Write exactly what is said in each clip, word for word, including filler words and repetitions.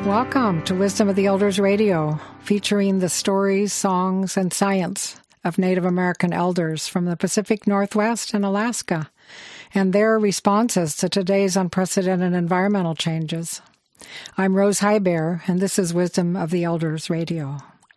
Welcome to Wisdom of the Elders Radio, featuring the stories, songs, and science of Native American elders from the Pacific Northwest and Alaska, and their responses to today's unprecedented environmental changes. I'm Rose Highbear, and this is Wisdom of the Elders Radio.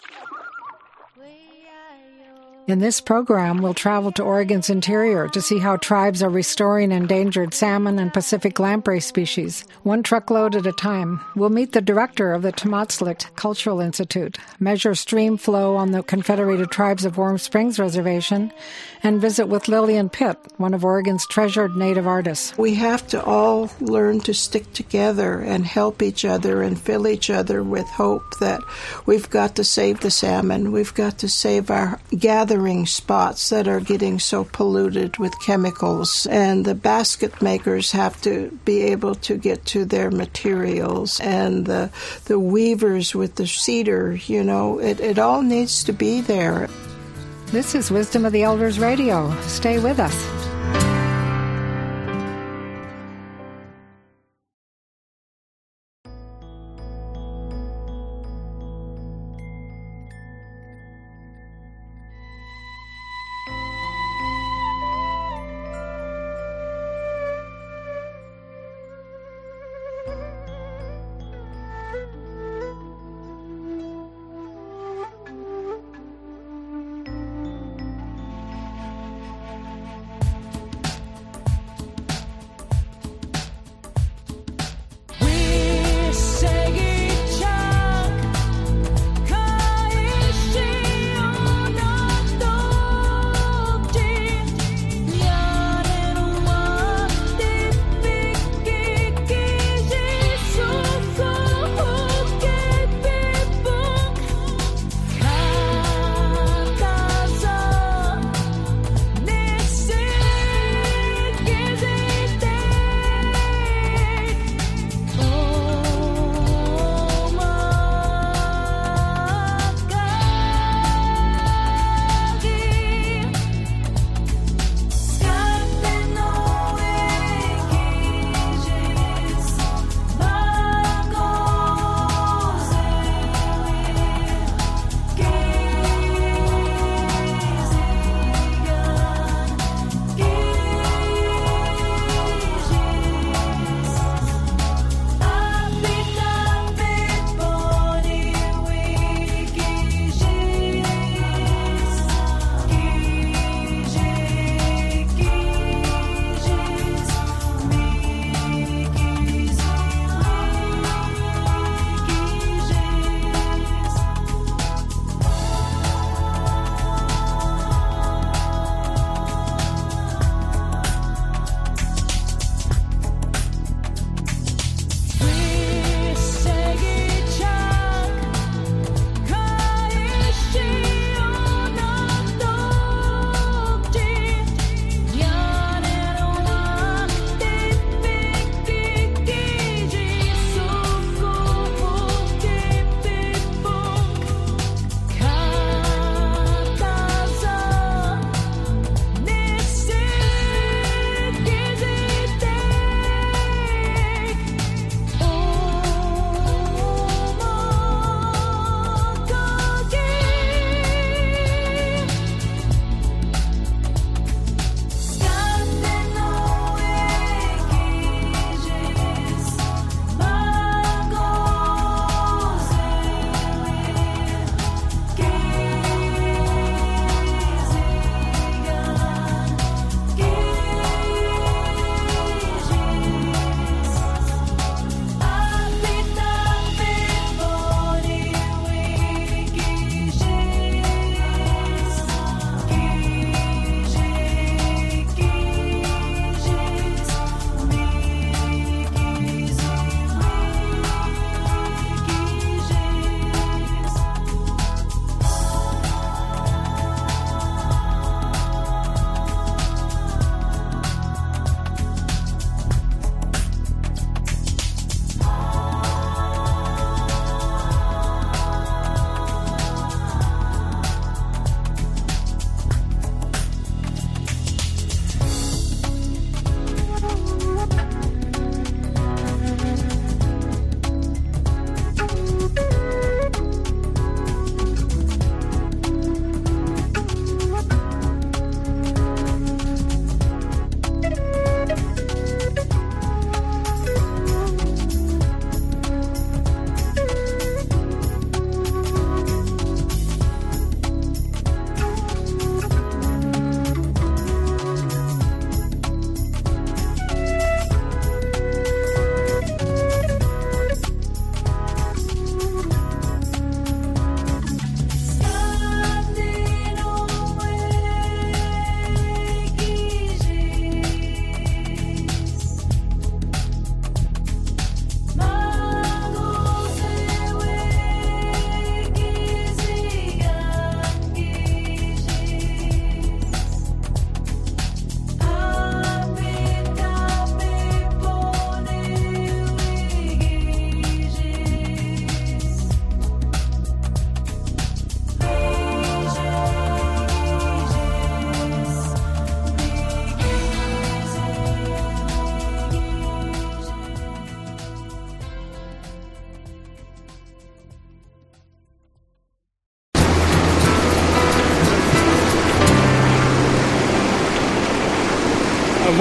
In this program, we'll travel to Oregon's interior to see how tribes are restoring endangered salmon and Pacific lamprey species, one truckload at a time. We'll meet the director of the Tamatslikt Cultural Institute, measure stream flow on the Confederated Tribes of Warm Springs Reservation, and visit with Lillian Pitt, one of Oregon's treasured Native artists. We have to all learn to stick together and help each other and fill each other with hope that we've got to save the salmon, we've got to save our gathering spots that are getting so polluted with chemicals, and the basket makers have to be able to get to their materials, and the the weavers with the cedar, you know, it, it all needs to be there. This is Wisdom of the Elders Radio. Stay with us.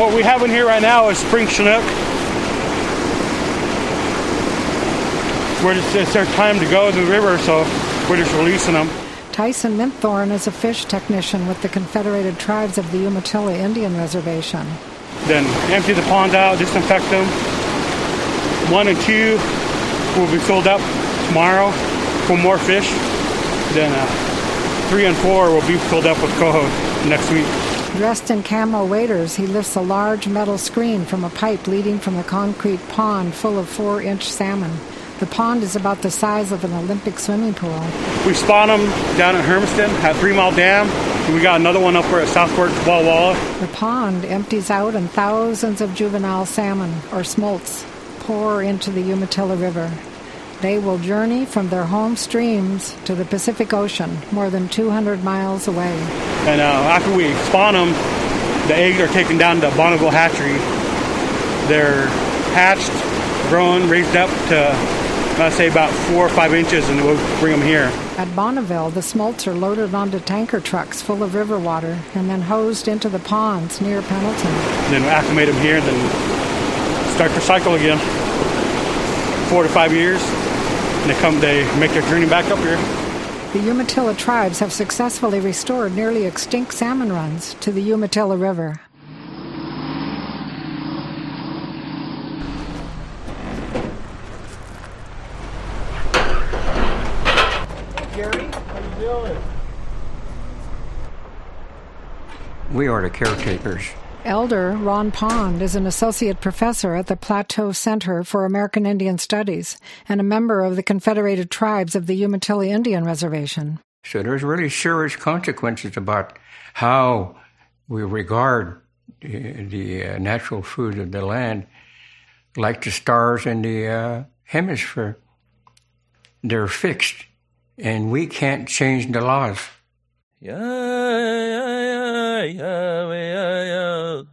what we have in here right now is spring chinook. We're just, it's their time to go to the river, so we're just releasing them. Tyson Minthorn is a fish technician with the Confederated Tribes of the Umatilla Indian Reservation. Then empty the ponds out, disinfect them. One and two will be filled up tomorrow for more fish. Then uh, three and four will be filled up with coho next week. Dressed in camo waders, he lifts a large metal screen from a pipe leading from the concrete pond full of four-inch salmon. The pond is about the size of an Olympic swimming pool. We spawn them down at Hermiston at Three Mile Dam, and we got another one up there at Southport Walla Walla. The pond empties out and thousands of juvenile salmon, or smolts, pour into the Umatilla River. They will journey from their home streams to the Pacific Ocean, more than two hundred miles away. And uh, after we spawn them, the eggs are taken down to Bonneville Hatchery. They're hatched, grown, raised up to I'd say about four or five inches, and we'll bring them here. At Bonneville, the smolts are loaded onto tanker trucks full of river water and then hosed into the ponds near Pendleton. And then we acclimate them here, then start their cycle again. Four to five years, and they come, they make their journey back up here. The Umatilla tribes have successfully restored nearly extinct salmon runs to the Umatilla River. We are the caretakers. Elder Ron Pond is an associate professor at the Plateau Center for American Indian Studies and a member of the Confederated Tribes of the Umatilla Indian Reservation. So there's really serious consequences about how we regard the, the uh, natural food of the land, like the stars in the uh, hemisphere. They're fixed, and we can't change the laws. Yeah, yeah, yeah, yeah,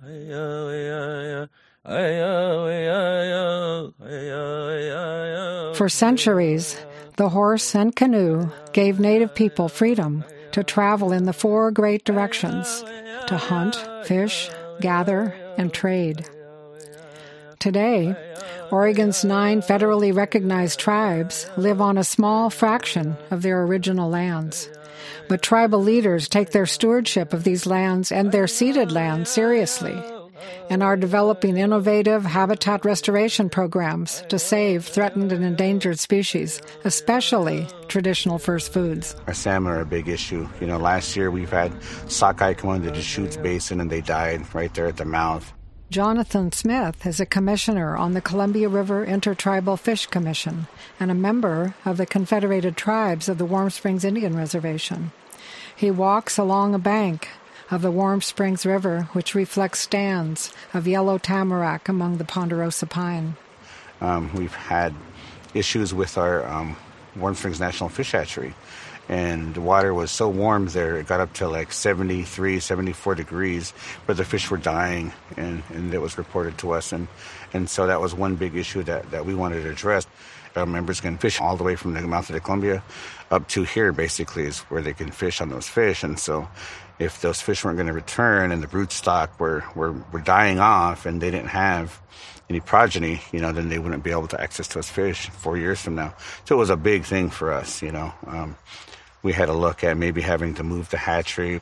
yeah. For centuries, the horse and canoe gave Native people freedom to travel in the four great directions, to hunt, fish, gather, and trade. Today, Oregon's nine federally recognized tribes live on a small fraction of their original lands. But tribal leaders take their stewardship of these lands and their ceded lands seriously and are developing innovative habitat restoration programs to save threatened and endangered species, especially traditional first foods. Our salmon are a big issue. You know, last year we've had sockeye come into the Deschutes Basin and they died right there at the mouth. Jonathan Smith is a commissioner on the Columbia River Intertribal Fish Commission and a member of the Confederated Tribes of the Warm Springs Indian Reservation. He walks along a bank of the Warm Springs River, which reflects stands of yellow tamarack among the ponderosa pine. Um, we've had issues with our um, Warm Springs National Fish Hatchery, and the water was so warm there, it got up to like seventy-three, seventy-four degrees, but the fish were dying, and, and it was reported to us. And, and so that was one big issue that, that we wanted to address. Our members can fish all the way from the mouth of the Columbia up to here, basically, is where they can fish on those fish. And so if those fish weren't going to return and the brood stock were, were, were dying off and they didn't have any progeny, you know, then they wouldn't be able to access those fish four years from now. So it was a big thing for us, you know. Um, we had to look at maybe having to move the hatchery.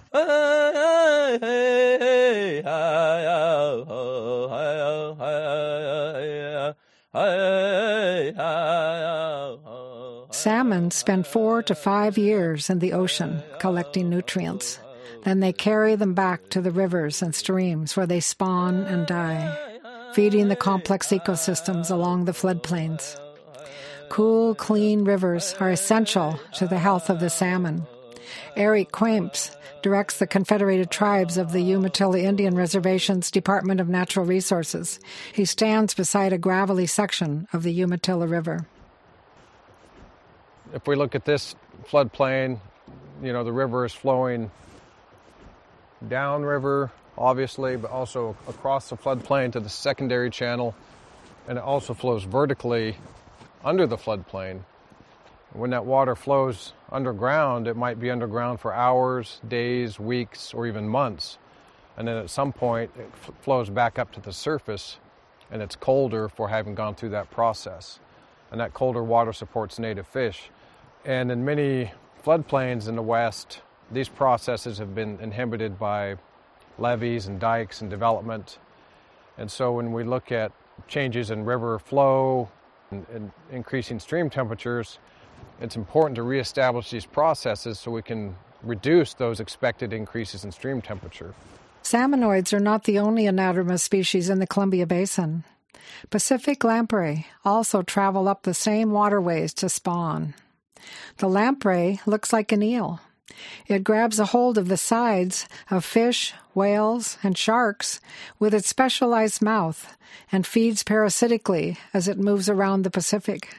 Salmon spend four to five years in the ocean collecting nutrients. Then they carry them back to the rivers and streams where they spawn and die, feeding the complex ecosystems along the floodplains. Cool, clean rivers are essential to the health of the salmon. Eric Quamps directs the Confederated Tribes of the Umatilla Indian Reservation's Department of Natural Resources. He stands beside a gravelly section of the Umatilla River. If we look at this floodplain, you know, the river is flowing downriver, obviously, but also across the floodplain to the secondary channel, and it also flows vertically under the floodplain. When that water flows underground, it might be underground for hours, days, weeks, or even months. and then at some point it f- flows back up to the surface, and it's colder for having gone through that process. And that colder water supports native fish. And in many floodplains in the West, these processes have been inhibited by levees and dikes and development. And so when we look at changes in river flow and, and increasing stream temperatures, it's important to reestablish these processes so we can reduce those expected increases in stream temperature. Salmonoids are not the only anadromous species in the Columbia Basin. Pacific lamprey also travel up the same waterways to spawn. The lamprey looks like an eel. It grabs a hold of the sides of fish, whales, and sharks with its specialized mouth and feeds parasitically as it moves around the Pacific.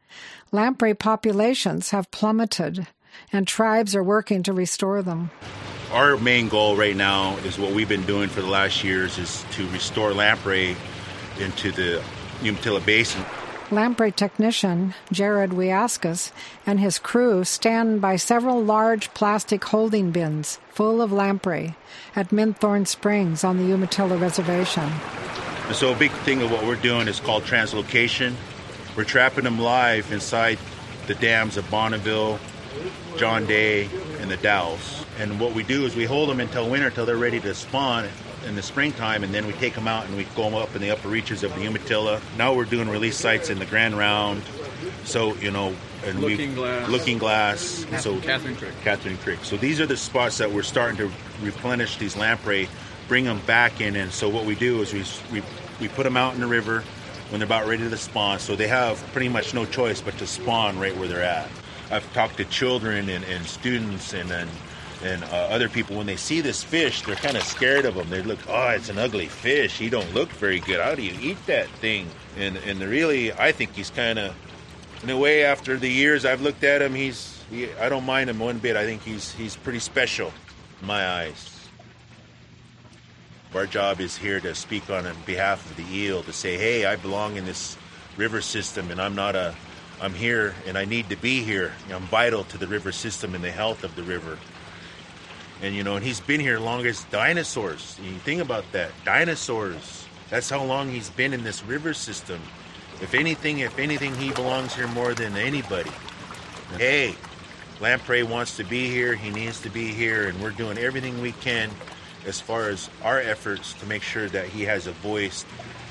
Lamprey populations have plummeted, and tribes are working to restore them. Our main goal right now is what we've been doing for the last years is to restore lamprey into the Umatilla Basin. Lamprey technician Jared Wiaskas and his crew stand by several large plastic holding bins full of lamprey at Minthorn Springs on the Umatilla Reservation. And so a big thing of what we're doing is called translocation. We're trapping them live inside the dams of Bonneville, John Day, and the Dalles. And what we do is we hold them until winter, until they're ready to spawn in the springtime, and then we take them out and we go them up in the upper reaches of the Umatilla. Now we're doing release sites in the Grand Round, so, you know, and Looking Glass. Looking Glass. Catherine, so, Catherine Creek. Catherine Creek. So these are the spots that we're starting to replenish these lamprey, bring them back in. And so what we do is we, we, we put them out in the river when they're about ready to spawn, so they have pretty much no choice but to spawn right where they're at. I've talked to children and, and students and and, and uh, other people. When they see this fish, they're kind of scared of them. They look, oh, it's an ugly fish. He don't look very good. How do you eat that thing? And and really, I think he's kind of, in a way, after the years I've looked at him, he's he, I don't mind him one bit. I think he's he's pretty special in my eyes. Our job is here to speak on behalf of the eel, to say, hey, I belong in this river system, and I'm not a, I'm here, and I need to be here. You know, I'm vital to the river system and the health of the river. And, you know, and he's been here longer as dinosaurs. You think about that. Dinosaurs. That's how long he's been in this river system. If anything, if anything, he belongs here more than anybody. Hey, lamprey wants to be here. He needs to be here, and we're doing everything we can as far as our efforts to make sure that he has a voice.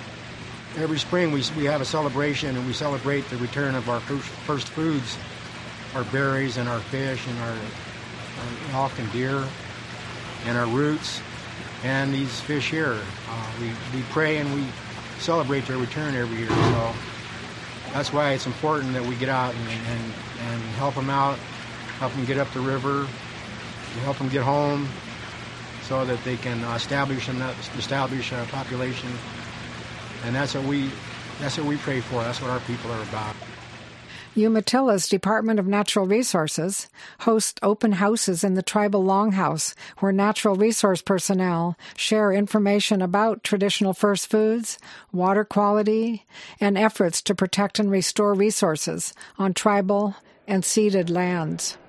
Every spring we we have a celebration, and we celebrate the return of our first, first foods, our berries and our fish and our, our elk and deer and our roots and these fish here. Uh, we, we pray and we celebrate their return every year. So that's why it's important that we get out and, and, and help them out, help them get up the river, help them get home, so that they can establish and establish a population, and that's what we that's what we pray for. That's what our people are about. Umatilla's Department of Natural Resources hosts open houses in the tribal longhouse, where natural resource personnel share information about traditional first foods, water quality, and efforts to protect and restore resources on tribal and ceded lands.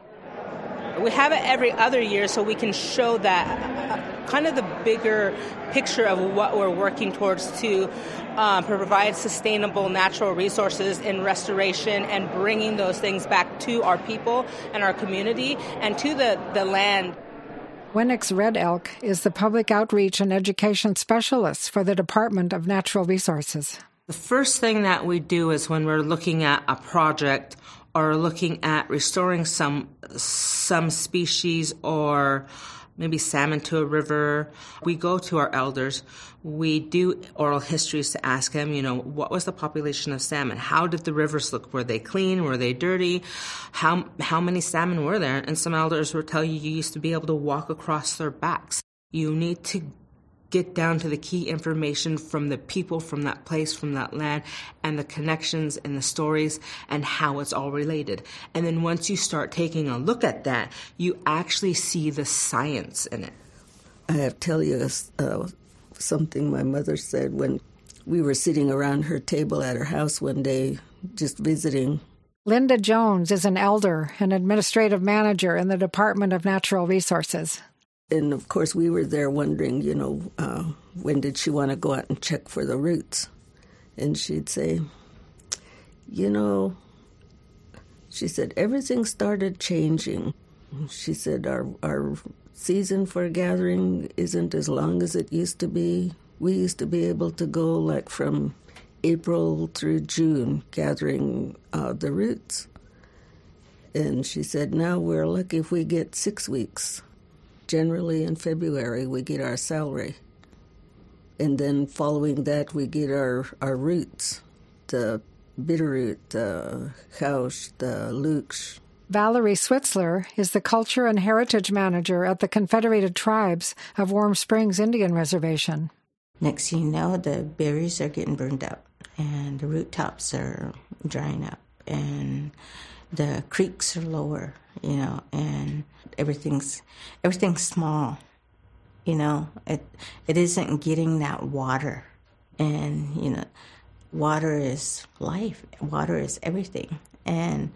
We have it every other year so we can show that uh, kind of the bigger picture of what we're working towards to um, provide sustainable natural resources in restoration and bringing those things back to our people and our community and to the, the land. Wenix Red Elk is the public outreach and education specialist for the Department of Natural Resources. The first thing that we do is when we're looking at a project or looking at restoring some some species or maybe salmon to a river, we go to our elders. We do oral histories to ask them, you know, what was the population of salmon? How did the rivers look? Were they clean? Were they dirty? How how many salmon were there? And some elders will tell you you used to be able to walk across their backs. You need to get down to the key information from the people, from that place, from that land, and the connections and the stories and how it's all related. And then once you start taking a look at that, you actually see the science in it. I have to tell you uh, something my mother said when we were sitting around her table at her house one day, just visiting. Linda Jones is an elder and administrative manager in the Department of Natural Resources. And, of course, we were there wondering, you know, uh, when did she want to go out and check for the roots? And she'd say, you know, she said, everything started changing. She said, our, our season for gathering isn't as long as it used to be. We used to be able to go, like, from April through June gathering uh, the roots. And she said, now we're lucky if we get six weeks. Generally in February we get our celery. And then following that we get our, our roots, the bitterroot, the hausch, the luch. Valerie Switzler is the Culture and Heritage Manager at the Confederated Tribes of Warm Springs Indian Reservation. Next thing you know, the berries are getting burned up, and the root tops are drying up, and the creeks are lower, you know, and everything's everything's small, you know. It it isn't getting that water, and you know, water is life. Water is everything, and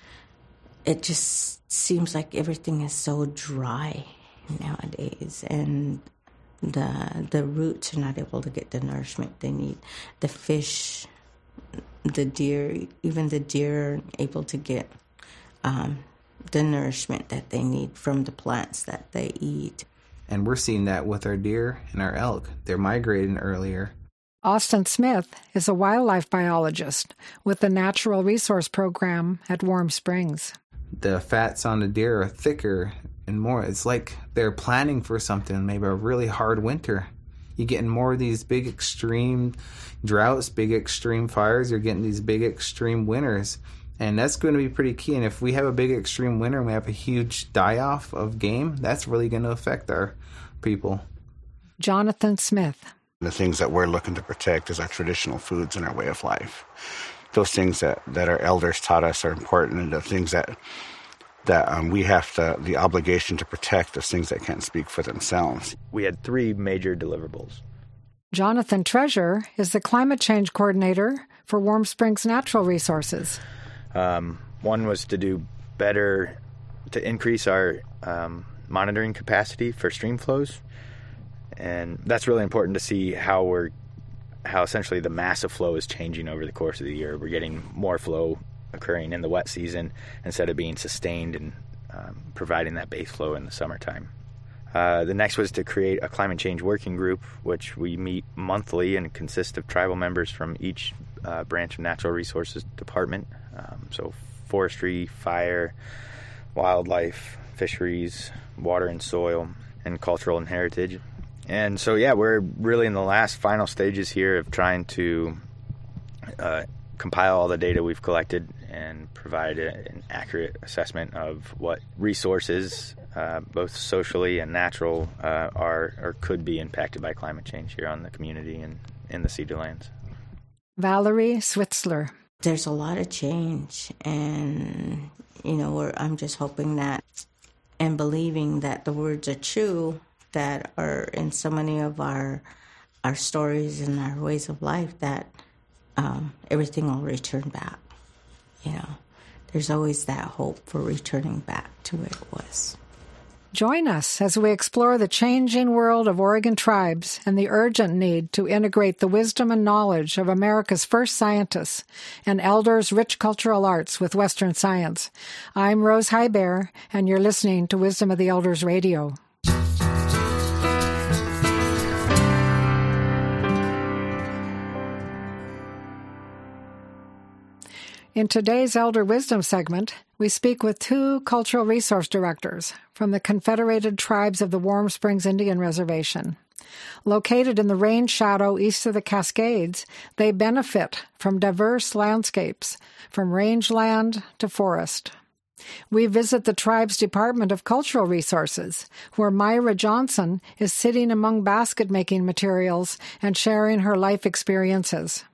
it just seems like everything is so dry nowadays, and the the roots are not able to get the nourishment they need. The fish, the deer, even the deer are able to get um, the nourishment that they need from the plants that they eat. And we're seeing that with our deer and our elk. They're migrating earlier. Austin Smith is a wildlife biologist with the Natural Resource Program at Warm Springs. The fats on the deer are thicker and more. It's like they're planning for something, maybe a really hard winter. You're getting more of these big extreme droughts, big extreme fires. You're getting these big extreme winters. And that's going to be pretty key. And if we have a big extreme winter and we have a huge die-off of game, that's really going to affect our people. Jonathan Smith. The things that we're looking to protect is our traditional foods and our way of life. Those things that, that our elders taught us are important, and the things that that um, we have to, the obligation to protect, those things that can't speak for themselves. We had three major deliverables. Jonathan Treasure is the climate change coordinator for Warm Springs Natural Resources. Um, one was to do better, to increase our um, monitoring capacity for stream flows. And that's really important to see how we're, how essentially the massive flow is changing over the course of the year. We're getting more flow occurring in the wet season instead of being sustained and um, providing that base flow in the summertime. Uh, the next was to create a climate change working group, which we meet monthly and consists of tribal members from each uh, branch of Natural Resources Department. Um, so forestry, fire, wildlife, fisheries, water and soil, and cultural and heritage. And so, yeah, we're really in the last final stages here of trying to uh, compile all the data we've collected and provide a, an accurate assessment of what resources, uh, both socially and natural, uh, are or could be impacted by climate change here on the community and in the Cedar Lands. Valerie Switzler. There's a lot of change, and, you know, we're, I'm just hoping that and believing that the words are true that are in so many of our our stories and our ways of life, that um, everything will return back. You know, there's always that hope for returning back to where it was. Join us as we explore the changing world of Oregon tribes and the urgent need to integrate the wisdom and knowledge of America's first scientists and elders' rich cultural arts with Western science. I'm Rose Highbear, and you're listening to Wisdom of the Elders Radio. In today's Elder Wisdom segment, we speak with two cultural resource directors from the Confederated Tribes of the Warm Springs Indian Reservation. Located in the rain shadow east of the Cascades, they benefit from diverse landscapes, from rangeland to forest. We visit the tribe's Department of Cultural Resources, where Myra Johnson is sitting among basket-making materials and sharing her life experiences.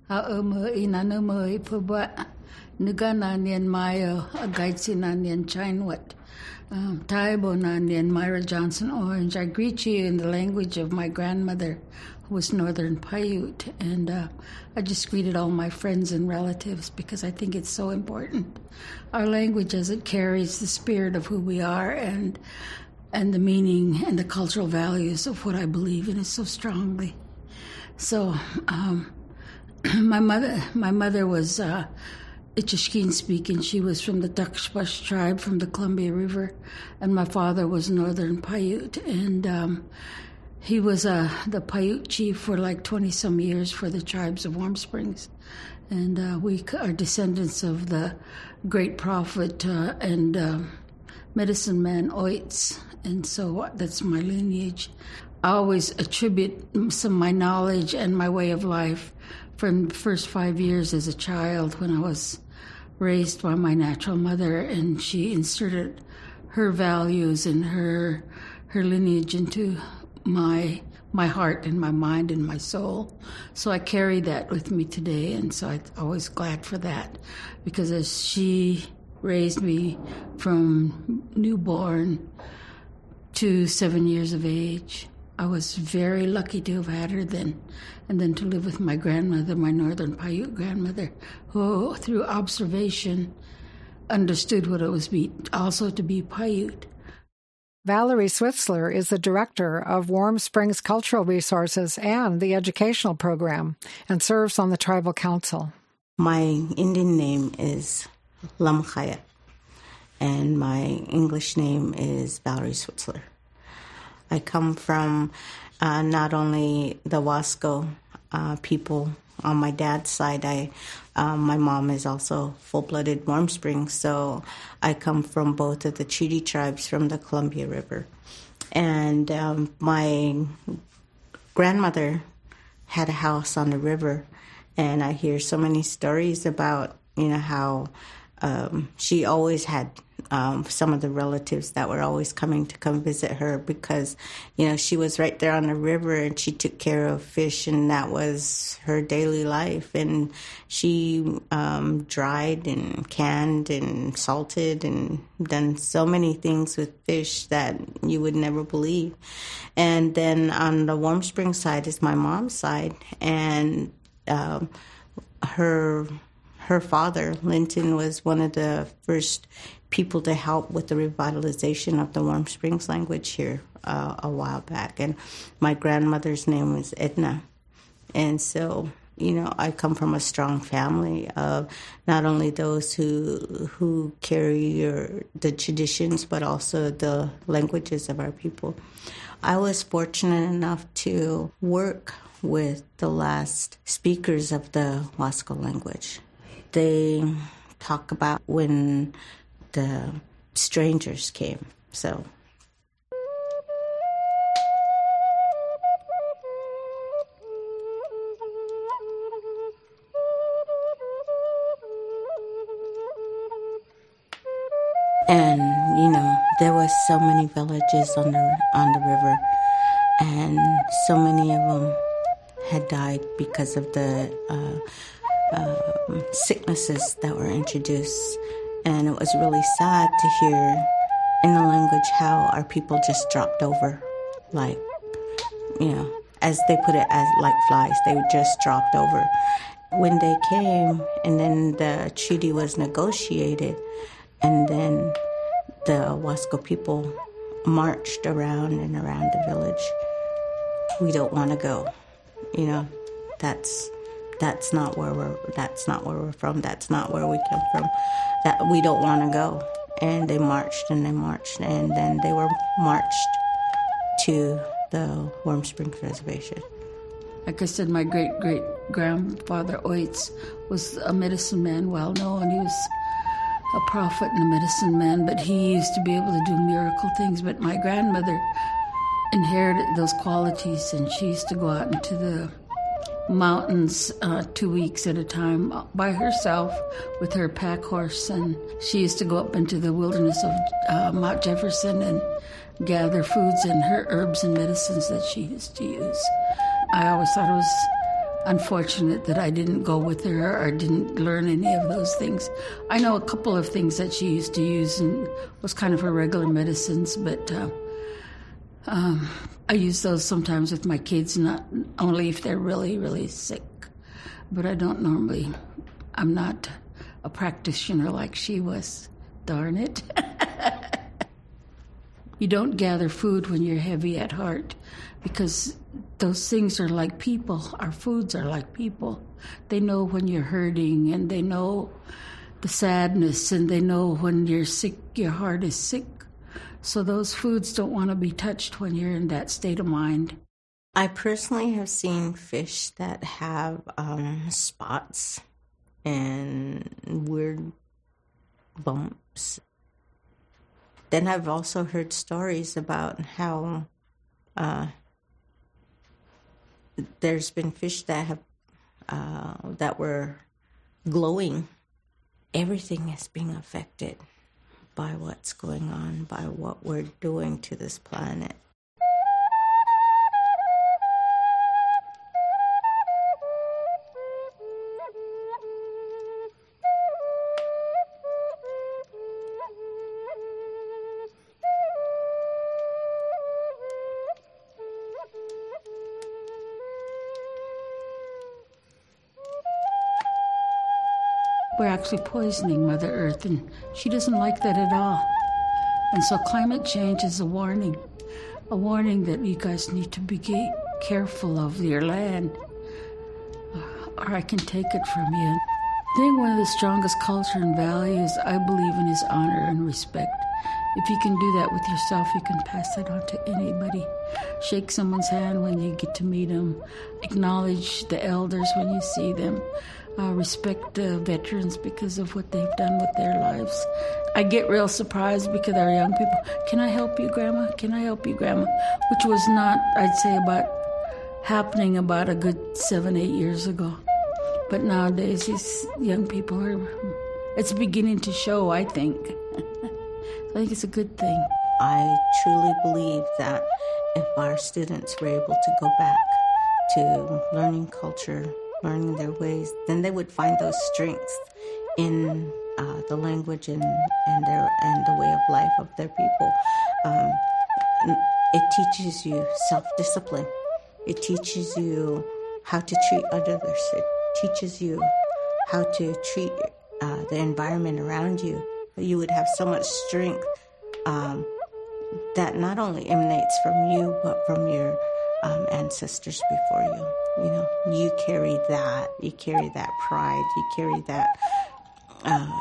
Nugana nian Mayo, a Gaitsina nian Chinwat, Taibo nian Myra Johnson Orange. I greet you in the language of my grandmother, who was Northern Paiute, and uh, I just greeted all my friends and relatives because I think it's so important. Our language, as it carries the spirit of who we are, and and the meaning and the cultural values of what I believe in so strongly. So, um, my mother, my mother was uh, Ichishkin speaking. She was from the Dakshpash tribe from the Columbia River, and my father was Northern Paiute, and um, he was uh, the Paiute chief for like twenty some years for the tribes of Warm Springs, and uh, we are descendants of the great prophet uh, and uh, medicine man Oitz, and so that's my lineage. I always attribute some of my knowledge and my way of life from the first five years as a child when I was raised by my natural mother, and she inserted her values and her her lineage into my my heart and my mind and my soul. So I carry that with me today, and so I'm always glad for that, because as she raised me from newborn to seven years of age, I was very lucky to have had her then, and then to live with my grandmother, my Northern Paiute grandmother, who, through observation, understood what it was be, also to be Paiute. Valerie Switzler is the director of Warm Springs Cultural Resources and the Educational Program, and serves on the Tribal Council. My Indian name is Lamkhaya, and my English name is Valerie Switzler. I come from uh, not only the Wasco uh, people on my dad's side. I, um, my mom is also full-blooded Warm Springs, so I come from both of the Treaty tribes from the Columbia River. And um, my grandmother had a house on the river, and I hear so many stories about, you know, how um, she always had Um, some of the relatives that were always coming to come visit her because, you know, she was right there on the river and she took care of fish, and that was her daily life. And she um, dried and canned and salted and done so many things with fish that you would never believe. And then on the Warm Springs side is my mom's side, and um, her her father, Linton, was one of the first people to help with the revitalization of the Warm Springs language here uh, a while back. And my grandmother's name was Edna. And so, you know, I come from a strong family of not only those who who carry your, the traditions, but also the languages of our people. I was fortunate enough to work with the last speakers of the Wasco language. They talk about when the strangers came. So and you know, there was so many villages on the on the river, and so many of them had died because of the uh, uh, sicknesses that were introduced. And it was really sad to hear in the language how our people just dropped over, like, you know, as they put it, as like flies. They just dropped over. When they came, and then the treaty was negotiated, and then the Wasco people marched around and around the village. We don't want to go, you know. That's that's not where we're. That's not where we're from. That's not where we come from. That we don't want to go. And they marched and they marched, and then they were marched to the Warm Springs Reservation. Like I said, my great-great-grandfather Oitz was a medicine man, well known. He was a prophet and a medicine man, but he used to be able to do miracle things. But my grandmother inherited those qualities, and she used to go out into the mountains uh, two weeks at a time by herself with her pack horse, and she used to go up into the wilderness of uh, Mount Jefferson and gather foods and her herbs and medicines that she used to use. I always thought it was unfortunate that I didn't go with her or didn't learn any of those things. I know a couple of things that she used to use and was kind of her regular medicines, but uh, um, I use those sometimes with my kids, not only if they're really, really sick. But I don't normally, I'm not a practitioner like she was. Darn it. You don't gather food when you're heavy at heart, because those things are like people. Our foods are like people. They know when you're hurting, and they know the sadness, and they know when you're sick, your heart is sick. So those foods don't want to be touched when you're in that state of mind. I personally have seen fish that have um, spots and weird bumps. Then I've also heard stories about how uh, there's been fish that have uh, that were glowing. Everything is being affected by what's going on, by what we're doing to this planet. We're actually poisoning Mother Earth, and she doesn't like that at all. And so climate change is a warning, a warning that you guys need to be careful of your land, or I can take it from you. I think one of the strongest culture and values I believe in is honor and respect. If you can do that with yourself, you can pass that on to anybody. Shake someone's hand when you get to meet them. Acknowledge the elders when you see them. Uh, respect uh, veterans because of what they've done with their lives. I get real surprised because our young people, can I help you, Grandma? Can I help you, Grandma? Which was not, I'd say, about happening about a good seven, eight years ago. But nowadays, these young people are, it's beginning to show, I think. I think it's a good thing. I truly believe that if our students were able to go back to learning culture, learning their ways, then they would find those strengths in uh, the language and, and their and the way of life of their people. Um, it teaches you self-discipline. It teaches you how to treat others. It teaches you how to treat uh, the environment around you. You would have so much strength um, that not only emanates from you, but from your um, ancestors before you. You know, you carry that. You carry that pride. You carry that uh,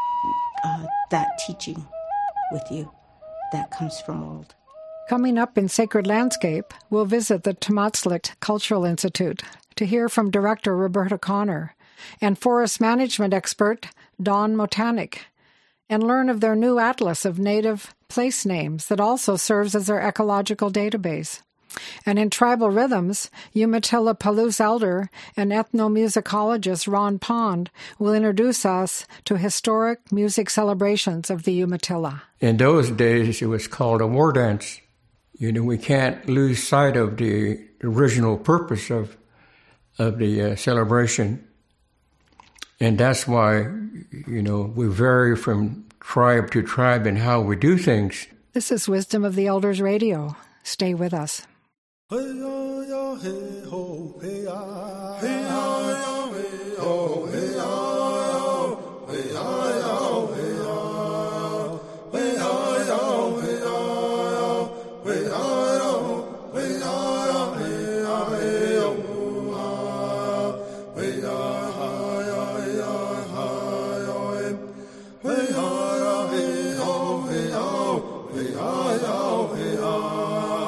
uh, that teaching with you that comes from old. Coming up in Sacred Landscape, we'll visit the Tamatzlit Cultural Institute to hear from Director Roberta Connor and forest management expert Don Motanic, and learn of their new atlas of native place names that also serves as their ecological database. And in Tribal Rhythms, Umatilla Palouse elder and ethnomusicologist Ron Pond will introduce us to historic music celebrations of the Umatilla. In those days, it was called a war dance. You know, we can't lose sight of the original purpose of of the uh, celebration. And that's why, you know, we vary from tribe to tribe in how we do things. This is Wisdom of the Elders Radio. Stay with us. Hey ya ya hey ho hey ya hey ya ya hey ho hey ya hey ya ya hey ya hey ya ya hey ya hey ya ya hey ya hey ya hey ya hey ya ya ya hey ya ya hey ho hey ya hey ya ya hey ya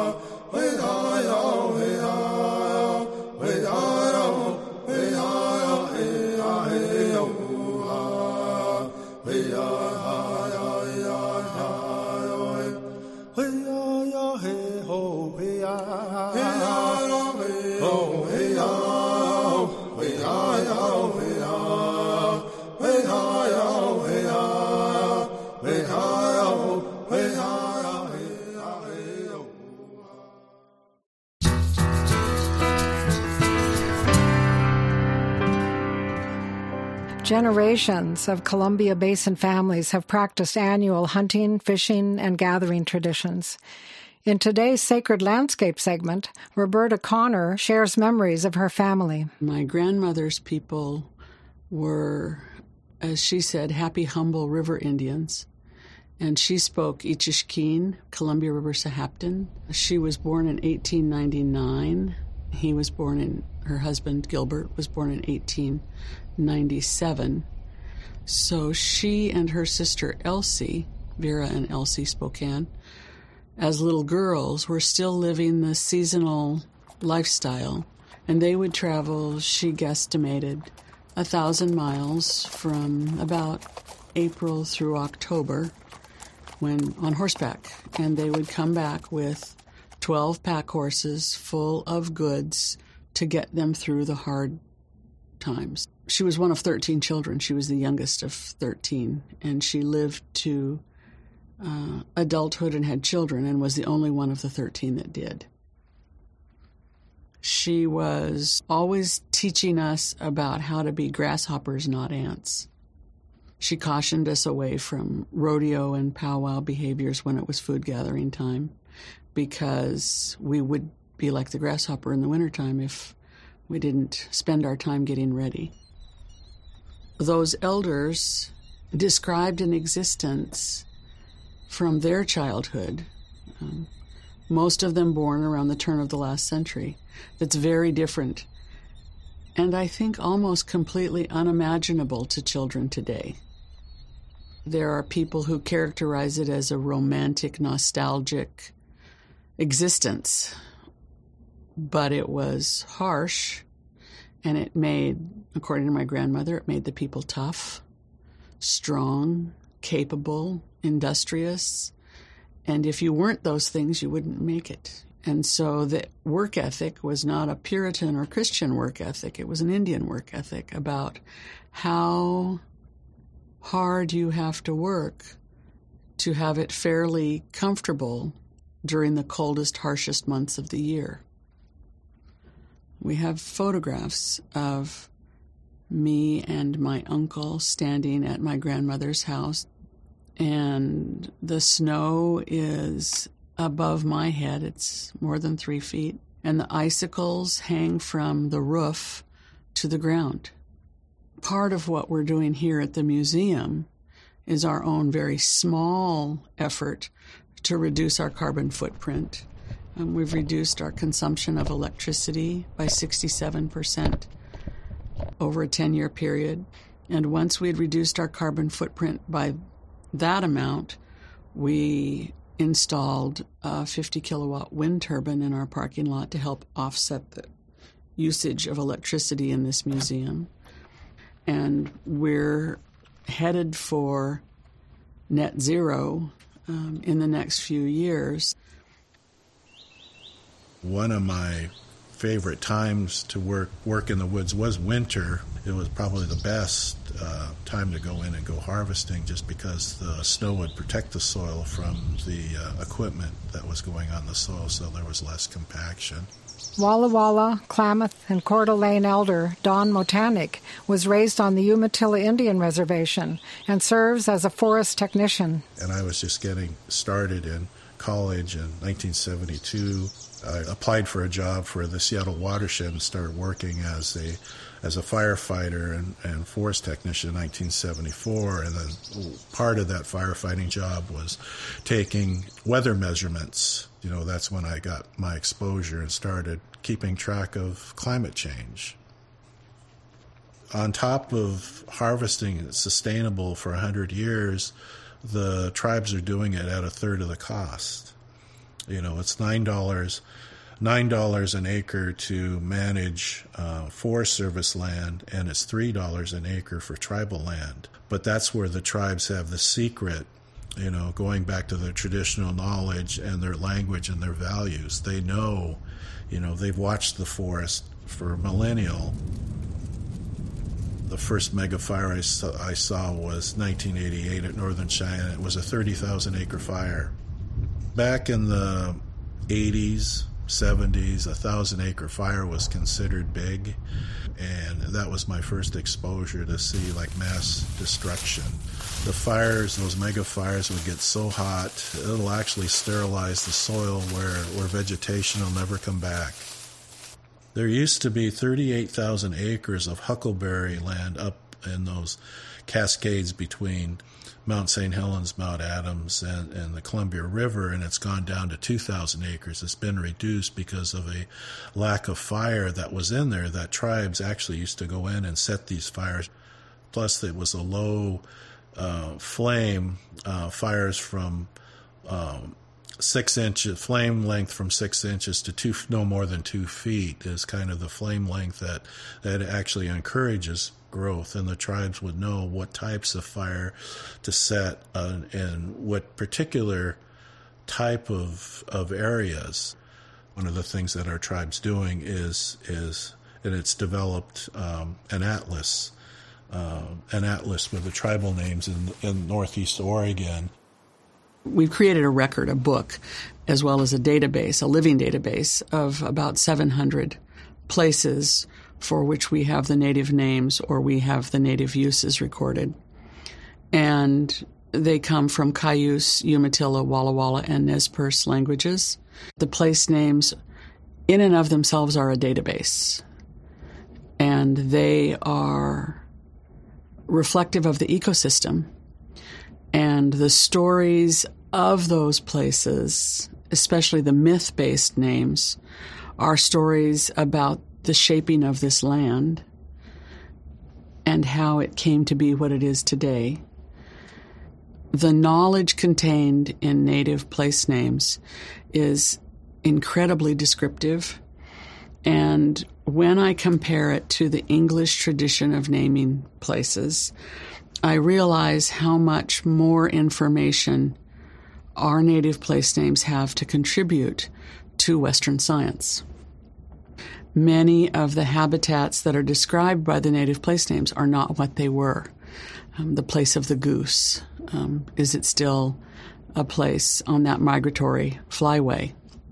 Generations of Columbia Basin families have practiced annual hunting, fishing, and gathering traditions. In today's Sacred Landscape segment, Roberta Connor shares memories of her family. My grandmother's people were, as she said, happy, humble river Indians. and she spoke Ichishkeen, Columbia River Sahaptin. She was born in eighteen ninety-nine. He was born in, her husband Gilbert was born in eighteen ninety-seven. So she and her sister Elsie, Vera and Elsie Spokane, as little girls were still living the seasonal lifestyle, and they would travel, she guesstimated, a thousand miles from about April through October when on horseback, and they would come back with twelve pack horses full of goods to get them through the hard times. She was one of thirteen children. She was the youngest of thirteen, and she lived to uh, adulthood and had children and was the only one of the thirteen that did. She was always teaching us about how to be grasshoppers, not ants. She cautioned us away from rodeo and powwow behaviors when it was food gathering time, because we would be like the grasshopper in the wintertime if we didn't spend our time getting ready. Those elders described an existence from their childhood, um, most of them born around the turn of the last century, that's very different, and I think almost completely unimaginable to children today. There are people who characterize it as a romantic, nostalgic existence, but it was harsh, and it made, according to my grandmother, it made the people tough, strong, capable, industrious, and if you weren't those things, you wouldn't make it. And so the work ethic was not a Puritan or Christian work ethic. It was an Indian work ethic about how hard you have to work to have it fairly comfortable during the coldest, harshest months of the year. We have photographs of me and my uncle standing at my grandmother's house, and the snow is above my head. It's more than three feet. And the icicles hang from the roof to the ground. Part of what we're doing here at the museum is our own very small effort to reduce our carbon footprint. Um, we've reduced our consumption of electricity by sixty-seven percent over a ten-year period. And once we'd reduced our carbon footprint by that amount, we installed a fifty kilowatt wind turbine in our parking lot to help offset the usage of electricity in this museum. And we're headed for net zero um, in the next few years. One of my favorite times to work work in the woods was winter. It was probably the best uh, time to go in and go harvesting, just because the snow would protect the soil from the uh, equipment that was going on the soil, so there was less compaction. Walla Walla, Klamath, and Coeur d'Alene elder Don Motanic was raised on the Umatilla Indian Reservation and serves as a forest technician. And I was just getting started in college in nineteen seventy-two. I applied for a job for the Seattle Watershed and started working as a as a firefighter and, and forest technician in nineteen seventy-four. And then part of that firefighting job was taking weather measurements. You know, that's when I got my exposure and started keeping track of climate change. On top of harvesting sustainable for one hundred years, the tribes are doing it at a third of the cost. You know, it's nine dollars nine dollars an acre to manage uh, Forest Service land, and it's three dollars an acre for tribal land. But that's where the tribes have the secret, you know, going back to their traditional knowledge and their language and their values. They know, you know, they've watched the forest for millennial. The first mega fire I saw, I saw was nineteen eighty-eight at Northern Cheyenne. It was a thirty thousand acre fire. Back in the eighties, seventies, a thousand acre fire was considered big, and that was my first exposure to see like mass destruction. The fires, those mega fires, would get so hot it'll actually sterilize the soil where, where vegetation will never come back. There used to be thirty-eight thousand acres of huckleberry land up in those cascades between Mount Saint Helens, Mount Adams, and, and the Columbia River, and it's gone down to two thousand acres. It's been reduced because of a lack of fire that was in there, that tribes actually used to go in and set these fires. Plus, it was a low uh, flame, uh, fires from um, six inches, flame length from six inches to two, no more than two feet is kind of the flame length that, that actually encourages growth, and the tribes would know what types of fire to set uh, and what particular type of of areas. One of the things that our tribe's doing is is and it's developed um, an atlas, uh, an atlas with the tribal names in in Northeast Oregon. We've created a record, a book, as well as a database, a living database of about seven hundred places for which we have the native names or we have the native uses recorded. And they come from Cayuse, Umatilla, Walla Walla, and Nez Perce languages. The place names in and of themselves are a database, and they are reflective of the ecosystem. And the stories of those places, especially the myth-based names, are stories about the shaping of this land and how it came to be what it is today. The knowledge contained in native place names is incredibly descriptive, and when I compare it to the English tradition of naming places, I realize how much more information our native place names have to contribute to Western science. Many of the habitats that are described by the native place names are not what they were. Um, the place of the goose, um, is it still a place on that migratory flyway?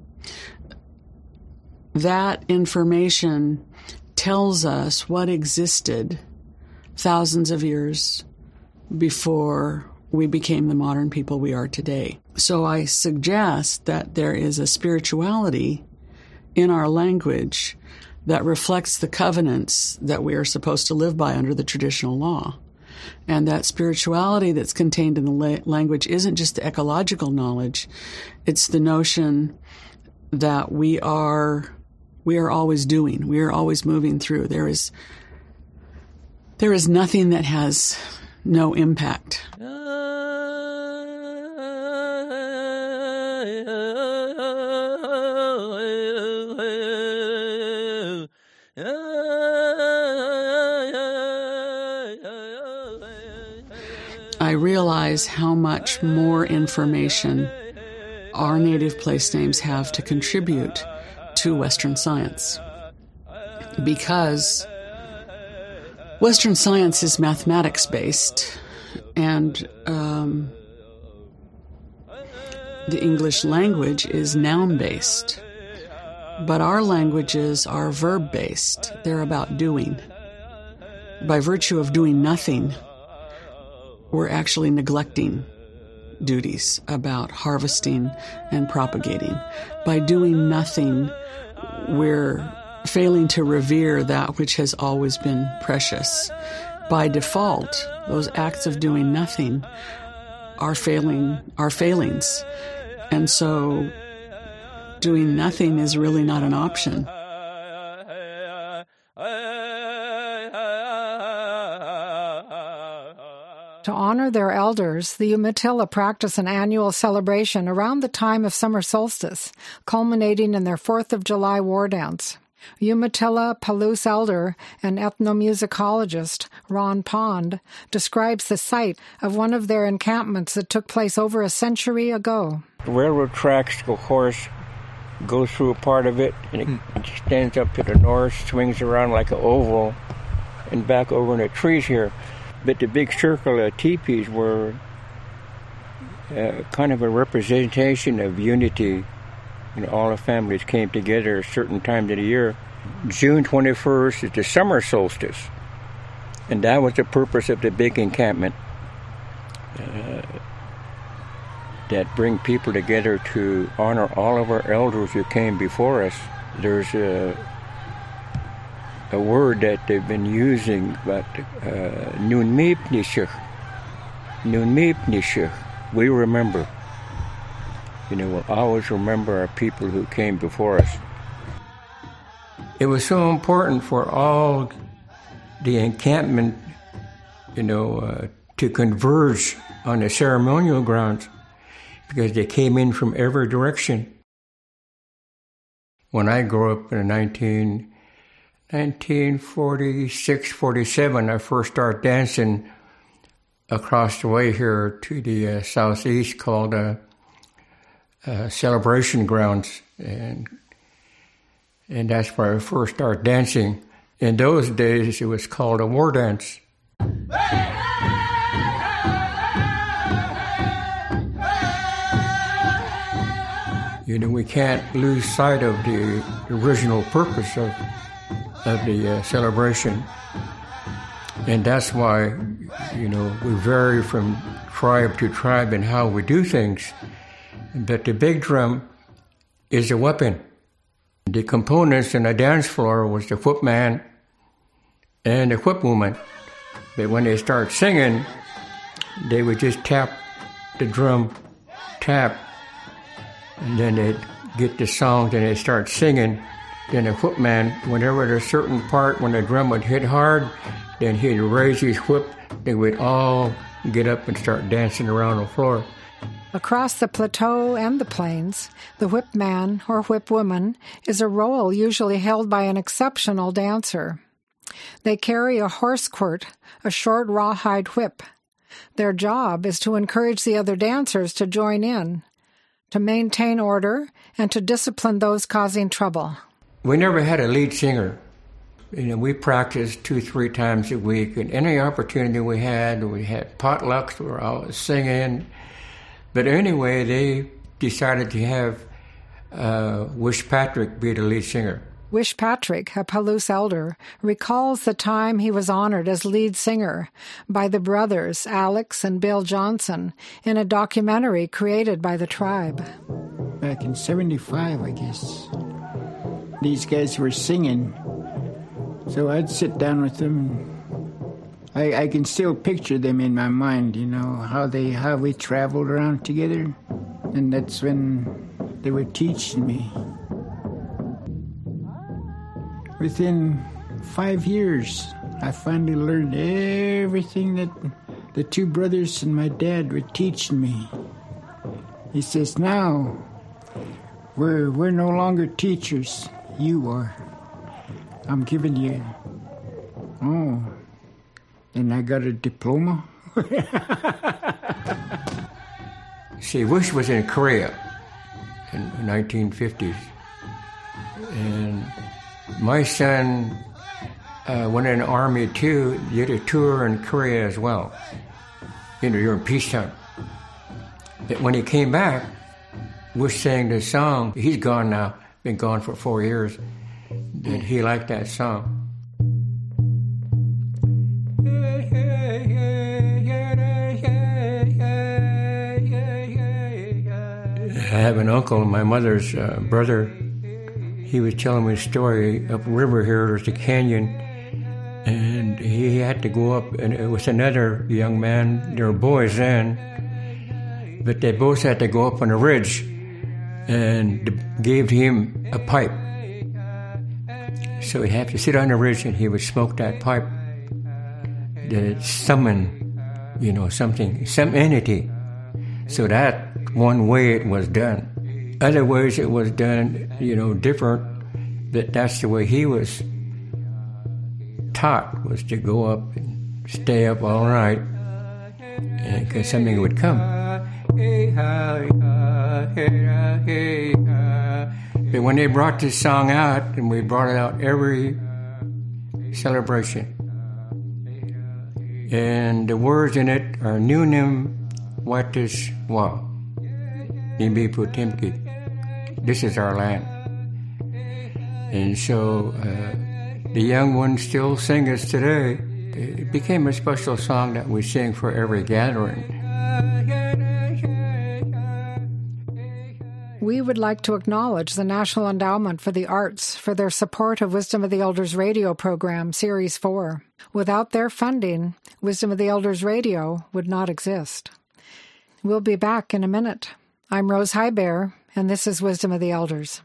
That information tells us what existed thousands of years before we became the modern people we are today. So I suggest that there is a spirituality in our language that reflects the covenants that we are supposed to live by under the traditional law. And that spirituality that's contained in the la- language isn't just the ecological knowledge, it's the notion that we are we are always doing, we are always moving through. There is there is nothing that has no impact. I realize how much more information our native place names have to contribute to Western science, because Western science is mathematics-based, and um, the English language is noun-based, but our languages are verb-based. They're about doing. By virtue of doing nothing, we're actually neglecting duties about harvesting and propagating. By doing nothing, we're failing to revere that which has always been precious. By default, those acts of doing nothing are failing, are failings. And so doing nothing is really not an option. To honor their elders, the Umatilla practice an annual celebration around the time of summer solstice, culminating in their fourth of July war dance. Umatilla Palouse elder and ethnomusicologist Ron Pond describes the site of one of their encampments that took place over a century ago. The railroad tracks, of course, go through a part of it, and it extends up to the north, swings around like an oval, and back over in the trees here. But the big circle of teepees were uh, kind of a representation of unity. You know, all the families came together at certain times of the year. June twenty-first is the summer solstice, and that was the purpose of the big encampment, uh, that bring people together to honor all of our elders who came before us. There's a a word that they've been using, but Nunmipnishich, Nunmipnishich, we remember. You know, we'll always remember our people who came before us. It was so important for all the encampment, you know, uh, to converge on the ceremonial grounds because they came in from every direction. When I grew up in nineteen, nineteen forty-six, forty-seven, I first started dancing across the way here to the uh, southeast called uh, uh, Celebration Grounds. And and that's where I first started dancing. In those days, it was called a war dance. You know, we can't lose sight of the original purpose of of the uh, celebration. And that's why, you know, we vary from tribe to tribe in how we do things. But the big drum is a weapon. The components in the dance floor was the whip man and the whip woman. But when they start singing, they would just tap the drum, tap, and then they'd get the song, and they'd start singing. Then the whip man, whenever there's a certain part, when the drum would hit hard, then he'd raise his whip. They would all get up and start dancing around the floor. Across the plateau and the plains, the whip man or whip woman is a role usually held by an exceptional dancer. They carry a horse quirt, a short rawhide whip. Their job is to encourage the other dancers to join in, to maintain order, and to discipline those causing trouble. We never had a lead singer. You know, we practiced two, three times a week, and any opportunity we had, we had potlucks, we were always singing. But anyway, they decided to have uh, Wish Patrick be the lead singer. Wish Patrick, a Palouse elder, recalls the time he was honored as lead singer by the brothers Alex and Bill Johnson in a documentary created by the tribe. Back in seventy-five, I guess, these guys were singing. So I'd sit down with them. I, I can still picture them in my mind, you know, how they how we traveled around together. And that's when they were teaching me. Within five years, I finally learned everything that the two brothers and my dad were teaching me. He says, now, we're, we're no longer teachers. You are. I'm giving you. Oh, and I got a diploma? See, Wish was in Korea in the nineteen fifties. And my son uh, went in the Army too, did a tour in Korea as well, you know, during peacetime. But when he came back, Wish sang this song. He's gone now, been gone for four years. And he liked that song. I have an uncle, my mother's uh, brother. He was telling me a story up river here. There's a canyon, and he had to go up, and it was another young man. They were boys then, but they both had to go up on a ridge, and gave him a pipe. So he'd have to sit on the ridge, and he would smoke that pipe. That summon, you know, something, some entity. So that one way it was done. Other ways it was done, you know, different, but that's the way he was taught, was to go up and stay up all night, because something would come. But when they brought this song out, and we brought it out every celebration, and the words in it are Nunim Watis Wa. This is our land. And so uh, the young ones still sing us today. It became a special song that we sing for every gathering. We would like to acknowledge the National Endowment for the Arts for their support of Wisdom of the Elders radio program, Series four. Without their funding, Wisdom of the Elders radio would not exist. We'll be back in a minute. I'm Rose Highbear, and this is Wisdom of the Elders.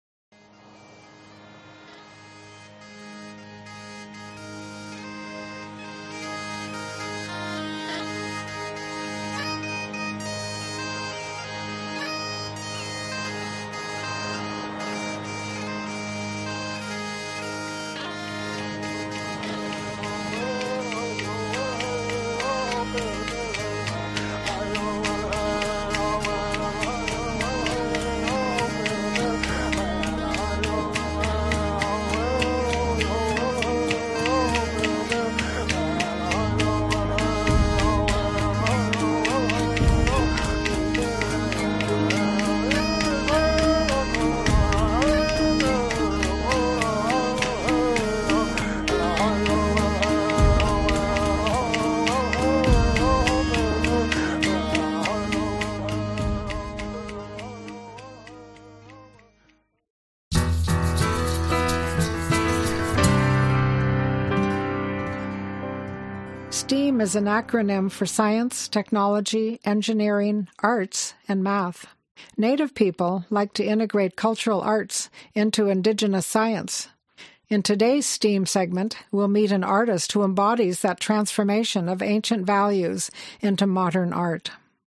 STEAM is an acronym for science, technology, engineering, arts, and math. Native people like to integrate cultural arts into indigenous science. In today's STEAM segment, we'll meet an artist who embodies that transformation of ancient values into modern art.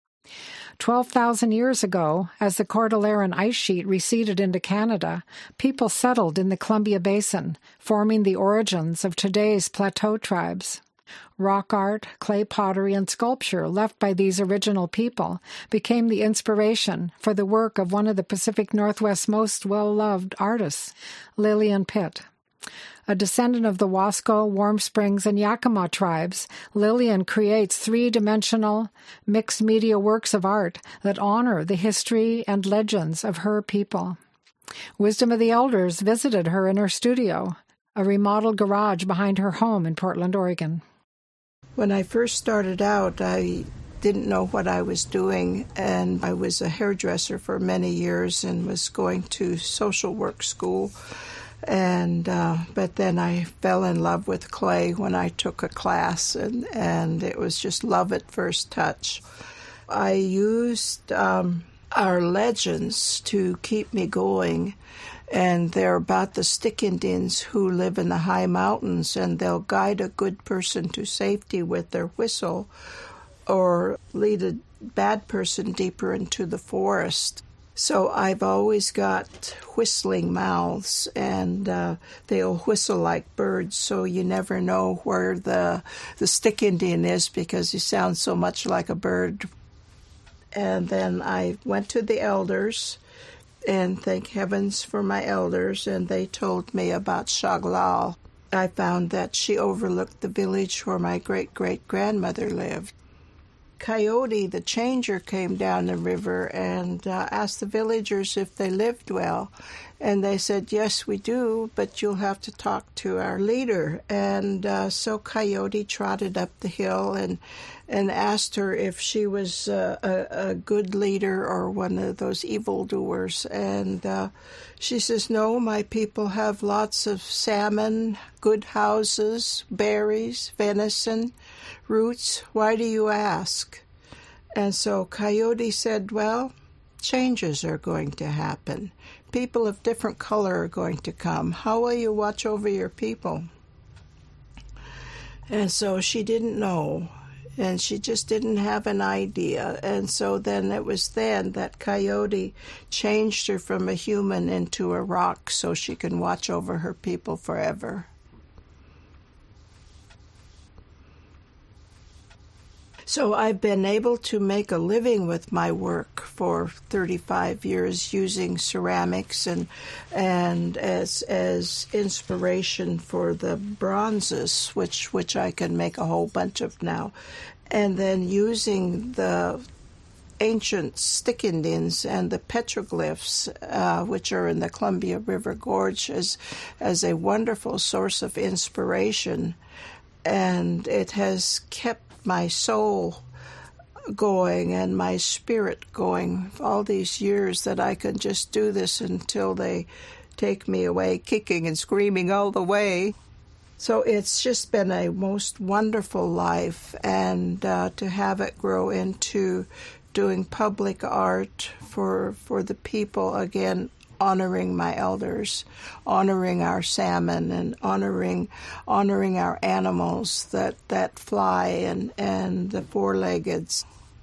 twelve thousand years ago, as the Cordilleran ice sheet receded into Canada, people settled in the Columbia Basin, forming the origins of today's plateau tribes. Rock art, clay pottery, and sculpture left by these original people became the inspiration for the work of one of the Pacific Northwest's most well-loved artists, Lillian Pitt. A descendant of the Wasco, Warm Springs, and Yakima tribes, Lillian creates three-dimensional, mixed-media works of art that honor the history and legends of her people. Wisdom of the Elders visited her in her studio, a remodeled garage behind her home in Portland, Oregon. When I first started out, I didn't know what I was doing, and I was a hairdresser for many years and was going to social work school. And uh, but then I fell in love with clay when I took a class, and, and it was just love at first touch. I used um, our legends to keep me going. And they're about the Stick Indians who live in the high mountains, and they'll guide a good person to safety with their whistle or lead a bad person deeper into the forest. So I've always got whistling mouths, and uh, they'll whistle like birds, so you never know where the, the Stick Indian is because he sounds so much like a bird. And then I went to the elders, and thank heavens for my elders, and they told me about Shaglal. I found that she overlooked the village where my great-great-grandmother lived. Coyote, the changer, came down the river and uh, asked the villagers if they lived well. And they said, yes, we do, but you'll have to talk to our leader. And uh, so Coyote trotted up the hill and and asked her if she was uh, a, a good leader or one of those evildoers. And uh, she says, no, my people have lots of salmon, good houses, berries, venison, roots. Why do you ask? And so Coyote said, well, changes are going to happen. People of different color are going to come. How will you watch over your people? And so she didn't know, and she just didn't have an idea. And so then it was then that Coyote changed her from a human into a rock so she can watch over her people forever. So I've been able to make a living with my work for thirty-five years using ceramics and and as as inspiration for the bronzes, which which I can make a whole bunch of now, and then using the ancient Stick Indians and the petroglyphs, uh, which are in the Columbia River Gorge, as as a wonderful source of inspiration, and it has kept my soul going and my spirit going all these years that I can just do this until they take me away kicking and screaming all the way. So it's just been a most wonderful life, and uh, to have it grow into doing public art for for the people, again, honoring my elders, honoring our salmon, and honoring honoring our animals that, that fly and, and the four-leggeds.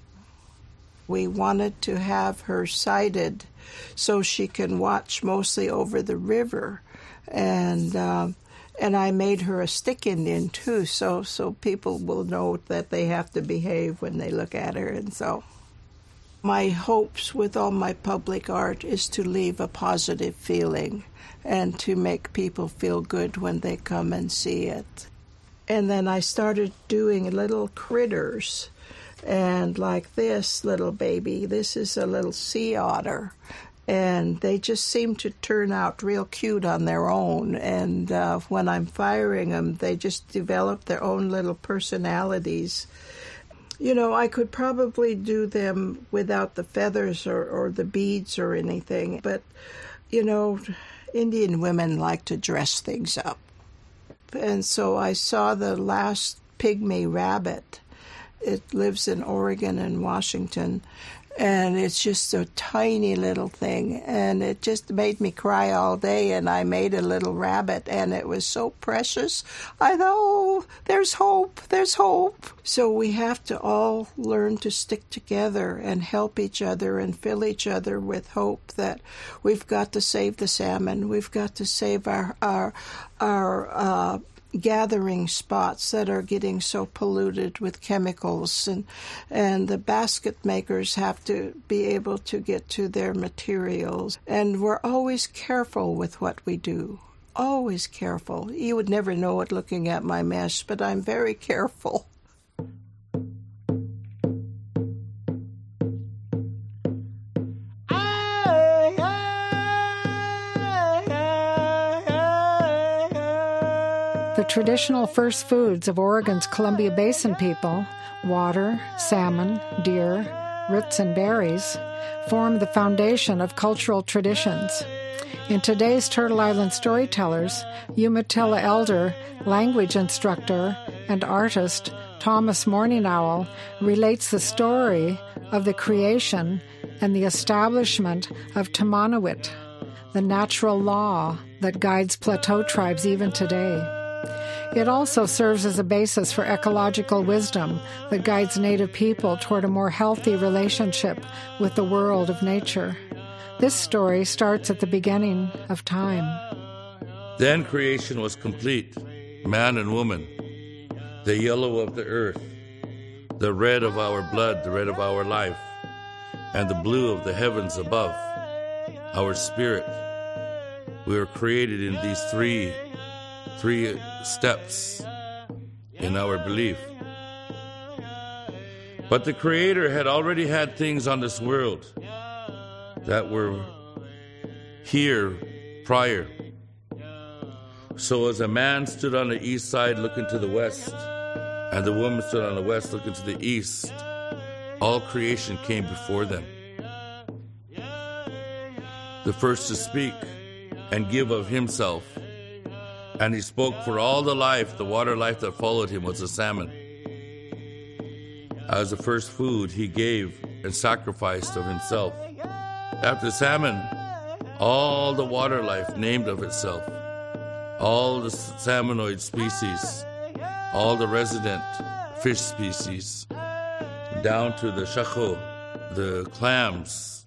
We wanted to have her sighted so she can watch mostly over the river, and uh, and I made her a stick Indian too, so so people will know that they have to behave when they look at her, and so. My hopes with all my public art is to leave a positive feeling and to make people feel good when they come and see it. And then I started doing little critters, and like this little baby, this is a little sea otter, and they just seem to turn out real cute on their own, and uh, when I'm firing them, they just develop their own little personalities. You know, I could probably do them without the feathers or, or the beads or anything, but, you know, Indian women like to dress things up. And so I saw the last pygmy rabbit. It lives in Oregon and Washington, and it's just a tiny little thing, and it just made me cry all day, and I made a little rabbit, and it was so precious. I thought, oh, there's hope, there's hope. So we have to all learn to stick together and help each other and fill each other with hope that we've got to save the salmon, we've got to save our, our, our, uh, gathering spots that are getting so polluted with chemicals, and and the basket makers have to be able to get to their materials, and we're always careful with what we do, always careful. You would never know it looking at my mesh, but I'm very careful. The traditional first foods of Oregon's Columbia Basin people, water, salmon, deer, roots, and berries, form the foundation of cultural traditions. In today's Turtle Island Storytellers, Umatilla elder, language instructor, and artist Thomas Morning Owl relates the story of the creation and the establishment of Tamanawit, the natural law that guides plateau tribes even today. It also serves as a basis for ecological wisdom that guides Native people toward a more healthy relationship with the world of nature. This story starts at the beginning of time. Then creation was complete, man and woman, the yellow of the earth, the red of our blood, the red of our life, and the blue of the heavens above, our spirit. We were created in these three Three steps in our belief. But the Creator had already had things on this world that were here prior. So as a man stood on the east side looking to the west, and the woman stood on the west looking to the east, all creation came before them. The first to speak and give of himself. And he spoke for all the life, the water life that followed him was the salmon. As the first food, he gave and sacrificed of himself. After salmon, all the water life named of itself, all the salmonoid species, all the resident fish species, down to the shacho, the clams.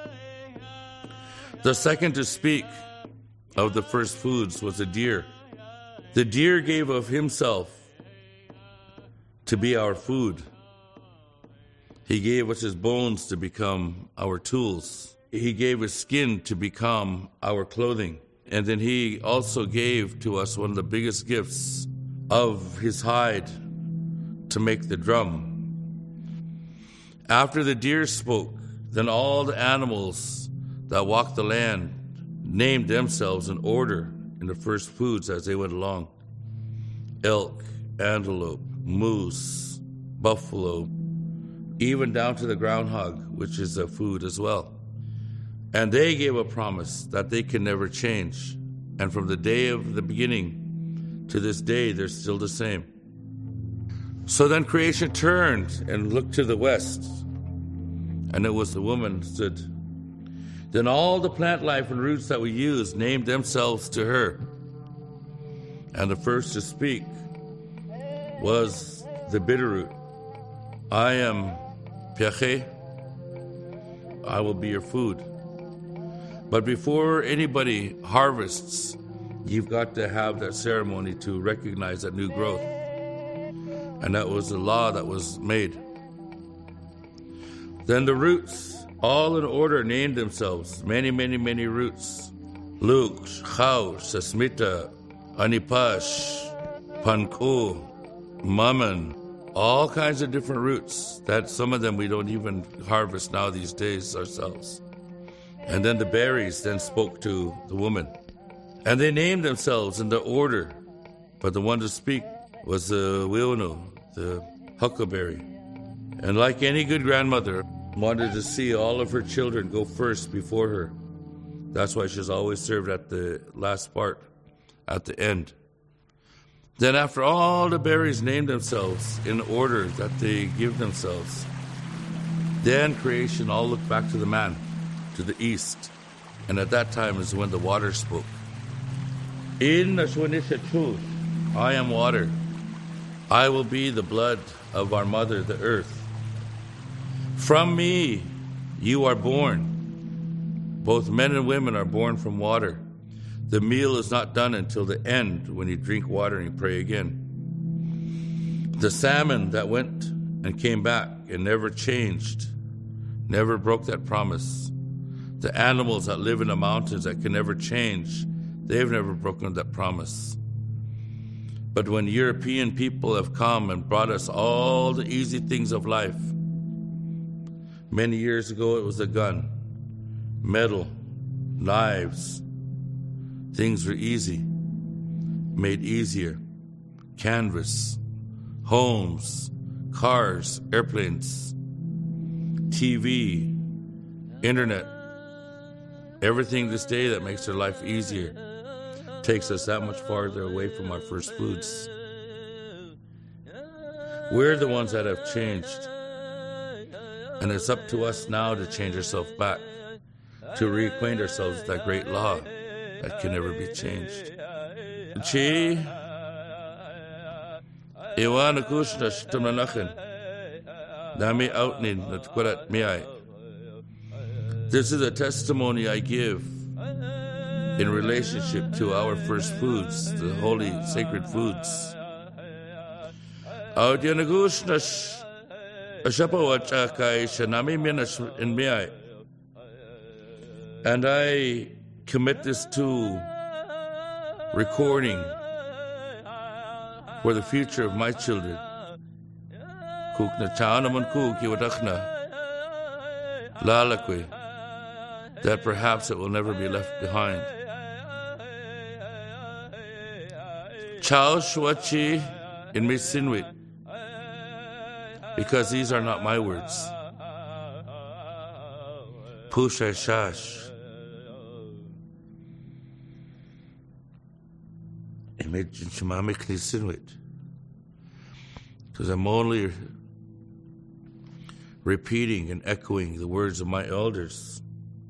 The second to speak of the first foods was a deer. The deer gave of himself to be our food. He gave us his bones to become our tools. He gave his skin to become our clothing. And then he also gave to us one of the biggest gifts of his hide to make the drum. After the deer spoke, then all the animals that walked the land named themselves in order in the first foods as they went along. Elk, antelope, moose, buffalo, even down to the groundhog, which is a food as well. And they gave a promise that they can never change. And from the day of the beginning to this day, they're still the same. So then creation turned and looked to the west, and it was the woman stood. Then all the plant life and roots that we use named themselves to her. And the first to speak was the bitter root. I am Piache. I will be your food. But before anybody harvests, you've got to have that ceremony to recognize that new growth. And that was the law that was made. Then the roots, all in order, named themselves. Many, many, many roots. Luke, Chau, Sasmita, Anipash, Panku, Mammon, all kinds of different roots that some of them we don't even harvest now these days ourselves. And then the berries then spoke to the woman. And they named themselves in the order. But the one to speak was the Wionu, the huckleberry. And like any good grandmother, wanted to see all of her children go first before her. That's why she's always served at the last part, at the end. Then after all the berries named themselves in order that they give themselves, then creation all looked back to the man, to the east. And at that time is when the water spoke. In Nashwanisha, I am water. I will be the blood of our mother, the earth. From me you are born. Both men and women are born from water. The meal is not done until the end, when you drink water and you pray again. The salmon that went and came back and never changed, never broke that promise. The animals that live in the mountains that can never change, they've never broken that promise. But when European people have come and brought us all the easy things of life, many years ago it was a gun, metal, knives. Things were easy, made easier. Canvas, homes, cars, airplanes, T V, internet. Everything this day that makes our life easier takes us that much farther away from our first foods. We're the ones that have changed. And it's up to us now to change ourselves back, to reacquaint ourselves with that great law that can never be changed. Chi Iwana Kushna Shtamanachen Nami Outnin Natkurat Miai. This is a testimony I give in relationship to our first foods, the holy sacred foods. Audiyanagushnash Ashapawachakai Shanami Minash in Miai. And I commit this to recording for the future of my children. That perhaps it will never be left behind. Chao Shwachi in Misinwit, because these are not my words. Pusha Shash. Because I'm only repeating and echoing the words of my elders.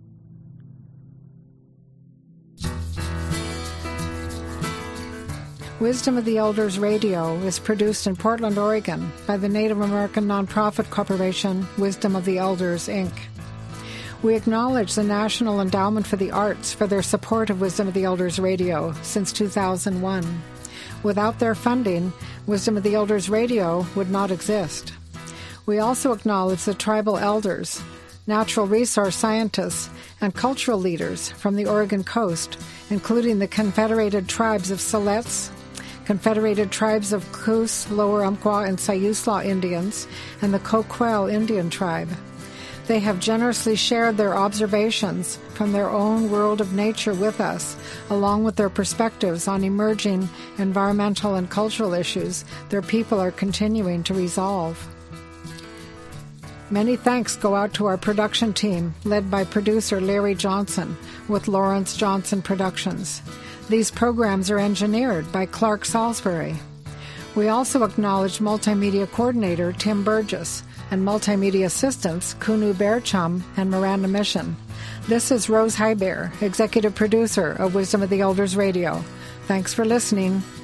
Wisdom of the Elders Radio is produced in Portland, Oregon by the Native American nonprofit corporation Wisdom of the Elders, Incorporated. We acknowledge the National Endowment for the Arts for their support of Wisdom of the Elders Radio since two thousand one. Without their funding, Wisdom of the Elders Radio would not exist. We also acknowledge the tribal elders, natural resource scientists, and cultural leaders from the Oregon coast, including the Confederated Tribes of Siletz, Confederated Tribes of Coos, Lower Umpqua, and Sayusla Indians, and the Coquel Indian Tribe. They have generously shared their observations from their own world of nature with us, along with their perspectives on emerging environmental and cultural issues their people are continuing to resolve. Many thanks go out to our production team, led by producer Larry Johnson, with Lawrence Johnson Productions. These programs are engineered by Clark Salisbury. We also acknowledge Multimedia Coordinator Tim Burgess and Multimedia Assistants Kunu Bearchum and Miranda Mission. This is Rose Highbear, Executive Producer of Wisdom of the Elders Radio. Thanks for listening.